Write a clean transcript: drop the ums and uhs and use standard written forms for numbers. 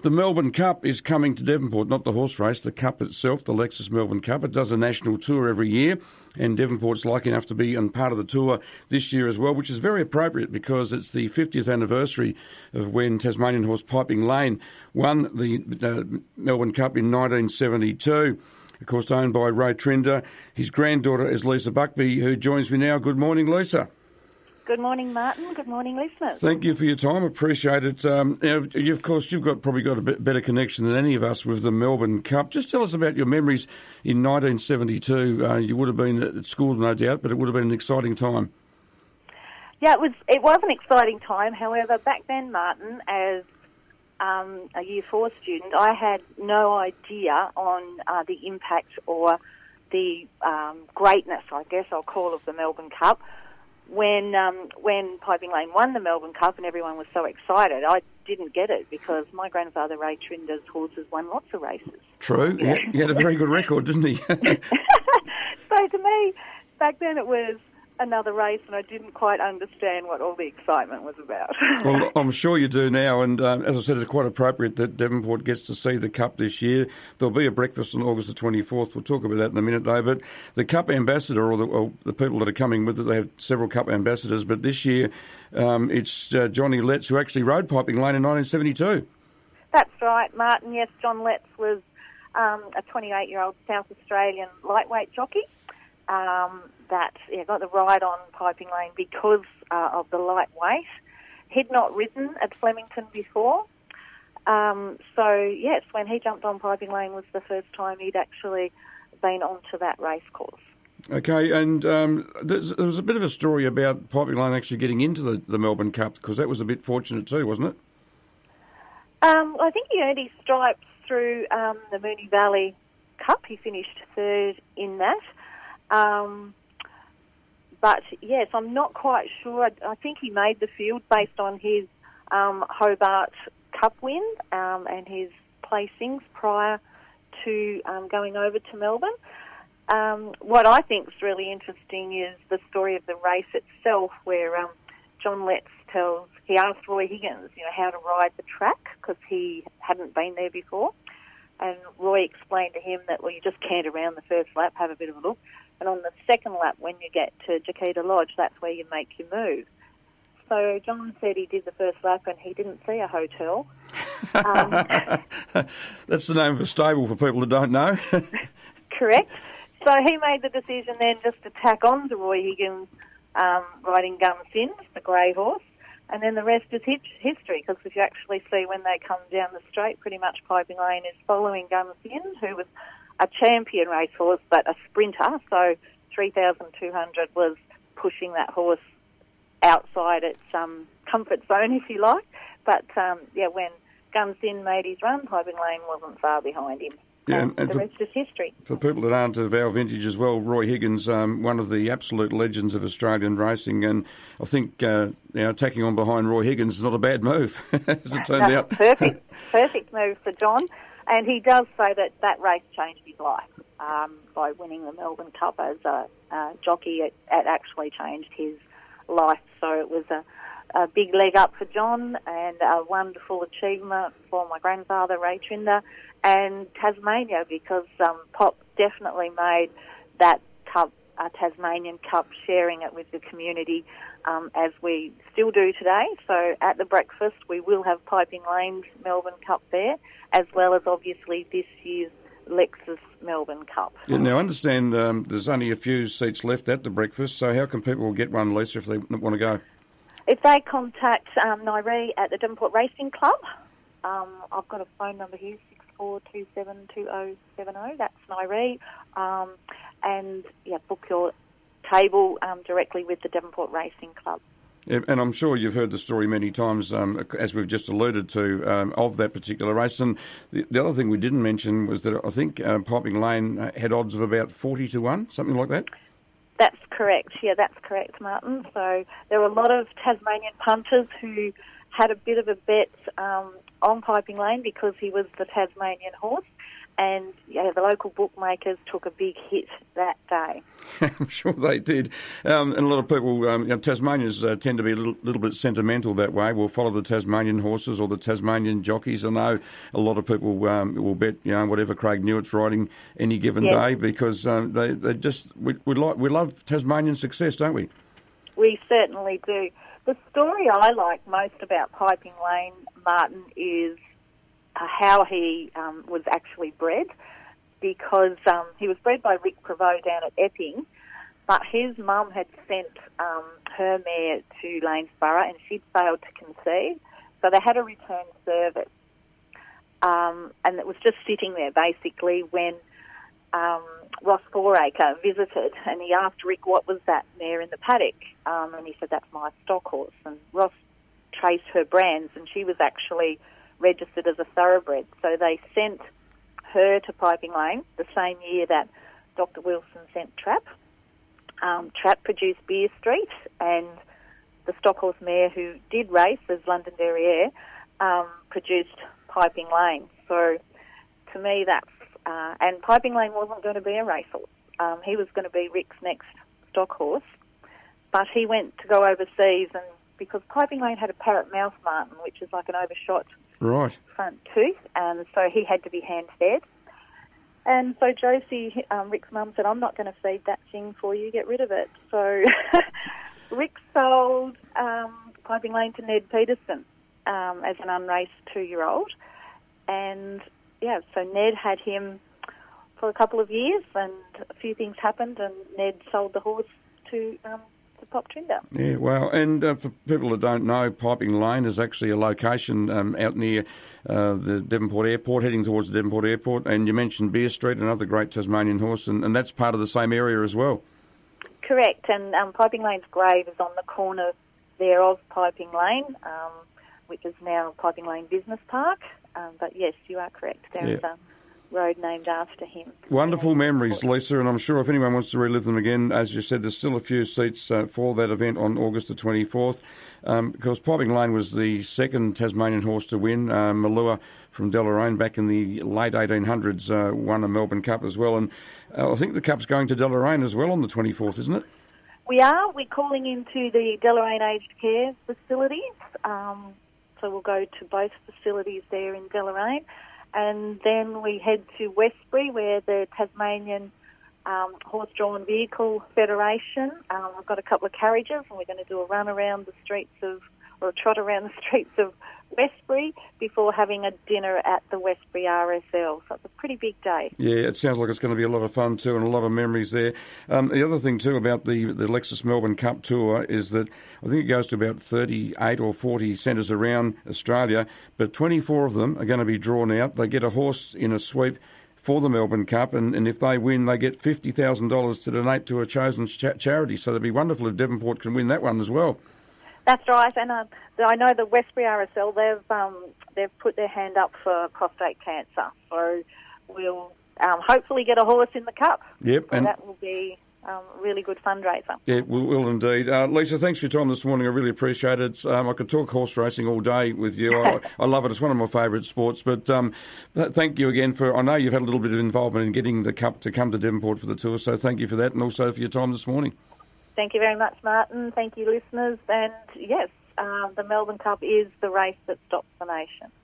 The Melbourne Cup is coming to Devonport, not the horse race, the Cup itself, the Lexus Melbourne Cup. It does a national tour every year, and Devonport's lucky enough to be on part of the tour this year as well, which is very appropriate because it's the 50th anniversary of when Tasmanian horse Piping Lane won the Melbourne Cup in 1972. Of course, owned by Ray Trinder. His granddaughter is Lisa Buckby, who joins me now. Good morning, Lisa. Good morning, Martin. Good morning, listeners. Thank you for your time. Appreciate it. Of course, you've probably got a bit better connection than any of us with the Melbourne Cup. Just tell us about your memories in 1972. You would have been at school, no doubt, but it would have been an exciting time. Yeah, it was an exciting time. However, back then, Martin, as a Year 4 student, I had no idea on the impact or the greatness, I guess I'll call, of the Melbourne Cup. When Piping Lane won the Melbourne Cup and everyone was so excited, I didn't get it because my grandfather Ray Trinder's horses won lots of races. True. Yeah. He had a very good record, didn't he? So to me, back then it was another race and I didn't quite understand what all the excitement was about. Well, I'm sure you do now, and as I said, it's quite appropriate that Devonport gets to see the Cup this year. There'll be a breakfast on August the 24th. We'll talk about that in a minute, though. But the Cup ambassador, or the people that are coming with it, they have several Cup ambassadors, but this year it's Johnny Letts, who actually rode Piping Lane in 1972. That's right, Martin. Yes, John Letts was a 28-year-old South Australian lightweight jockey. That got the ride on Piping Lane because of the lightweight. He'd not ridden at Flemington before. So, yes, when he jumped on Piping Lane was the first time he'd actually been onto that race course. Okay, and there was a bit of a story about Piping Lane actually getting into the Melbourne Cup because that was a bit fortunate too, wasn't it? I think he earned his stripes through the Moonee Valley Cup. He finished third in that. But, yes, I'm not quite sure. I think he made the field based on his Hobart Cup win and his placings prior to going over to Melbourne. What I think is really interesting is the story of the race itself where John Letts he asked Roy Higgins, how to ride the track because he hadn't been there before. And Roy explained to him that, you just cant around the first lap, have a bit of a look. And on the second lap, when you get to Jaquita Lodge, that's where you make your move. So John said he did the first lap and he didn't see a hotel. That's the name of a stable for people that don't know. Correct. So he made the decision then just to tack on to Roy Higgins riding Gunsynd, the grey horse. And then the rest is history, because if you actually see when they come down the straight, pretty much Piping Lane is following Gunsynd, who was a champion racehorse, but a sprinter. So 3,200 was pushing that horse outside its comfort zone, if you like. But, when Gunsynd made his run, Piping Lane wasn't far behind him. Yeah, and the rest is history. For people that aren't of our vintage as well, Roy Higgins, one of the absolute legends of Australian racing, and I think tacking on behind Roy Higgins is not a bad move, as it turned out. Perfect move for John, and he does say that race changed his life by winning the Melbourne Cup as a jockey. It actually changed his life, so it was a big leg up for John and a wonderful achievement for my grandfather, Ray Trinder, and Tasmania, because Pop definitely made that cup a Tasmanian Cup, sharing it with the community as we still do today. So at the breakfast we will have Piping Lane's Melbourne Cup there, as well as obviously this year's Lexus Melbourne Cup. Yeah, now I understand there's only a few seats left at the breakfast, so how can people get one, Lisa, if they want to go? If they contact Nairee at the Devonport Racing Club, I've got a phone number here, 64272070. That's Nairee. And book your table directly with the Devonport Racing Club. Yeah, and I'm sure you've heard the story many times, as we've just alluded to, of that particular race. And the other thing we didn't mention was that I think Piping Lane had odds of about 40-1, something like that. That's correct. Yeah, that's correct, Martin. So there were a lot of Tasmanian punters who had a bit of a bet on Piping Lane because he was the Tasmanian horse. And the local bookmakers took a big hit that day. I'm sure they did. And a lot of people, Tasmanians tend to be a little bit sentimental that way. We'll follow the Tasmanian horses or the Tasmanian jockeys. I know a lot of people will bet, whatever Craig Newitt's riding any given day, because they just we love Tasmanian success, don't we? We certainly do. The story I like most about Piping Lane, Martin, is how he was actually bred, because he was bred by Rick Prevost down at Epping, but his mum had sent her mare to Lanesborough and she'd failed to conceive, so they had a return service. And it was just sitting there basically when Ross Fouracre visited, and he asked Rick, what was that mare in the paddock? And he said, that's my stock horse. And Ross traced her brands, and she was actually registered as a thoroughbred. So they sent her to Piping Lane the same year that Dr. Wilson sent Trap. Trap produced Beer Street, and the stock horse mare who did race as London Derriere produced Piping Lane. So to me that's... and Piping Lane wasn't going to be a racehorse. He was going to be Rick's next stock horse. But he went to go overseas, and because Piping Lane had a parrot mouth, Martin, which is like an overshot front tooth, and so he had to be hand-fed. And so Josie, Rick's mum, said, I'm not going to feed that thing for you, get rid of it. So Rick sold Piping Lane to Ned Peterson as an unraced 2-year-old. And, so Ned had him for a couple of years, and a few things happened, and Ned sold the horse to Pop Trinder. Yeah, well, and for people that don't know, Piping Lane is actually a location out near the Devonport Airport, heading towards the Devonport Airport, and you mentioned Beer Street, another great Tasmanian horse, and that's part of the same area as well. Correct, and Piping Lane's grave is on the corner there of Piping Lane, which is now Piping Lane Business Park, but yes, you are correct, there is a road named after him. Wonderful memories, Lisa, and I'm sure if anyone wants to relive them again, as you said, there's still a few seats for that event on August the 24th, because Piping Lane was the second Tasmanian horse to win. Malua from Deloraine back in the late 1800s won a Melbourne Cup as well, and I think the Cup's going to Deloraine as well on the 24th, isn't it? We are. We're calling into the Deloraine Aged Care facilities, so we'll go to both facilities there in Deloraine. And then we head to Westbury, where the Tasmanian Horse-Drawn Vehicle Federation, we've got a couple of carriages, and we're going to do a run around the streets or a trot around the streets of Westbury before having a dinner at the Westbury RSL. So it's a pretty big day. Yeah, it sounds like it's going to be a lot of fun too, and a lot of memories there. The other thing too about the Lexus Melbourne Cup Tour is that I think it goes to about 38 or 40 centres around Australia, but 24 of them are going to be drawn out. They get a horse in a sweep for the Melbourne Cup, and if they win, they get $50,000 to donate to a chosen charity. So it'd be wonderful if Devonport can win that one as well. That's right, and I know the Westbury RSL, they've put their hand up for prostate cancer, so we'll hopefully get a horse in the Cup. Yep, so and that will be a really good fundraiser. Yeah, will indeed. Lisa, thanks for your time this morning. I really appreciate it. I could talk horse racing all day with you. I love it. It's one of my favourite sports. But thank you again for. I know you've had a little bit of involvement in getting the Cup to come to Devonport for the tour. So thank you for that, and also for your time this morning. Thank you very much, Martin. Thank you, listeners. And yes, the Melbourne Cup is the race that stops the nation.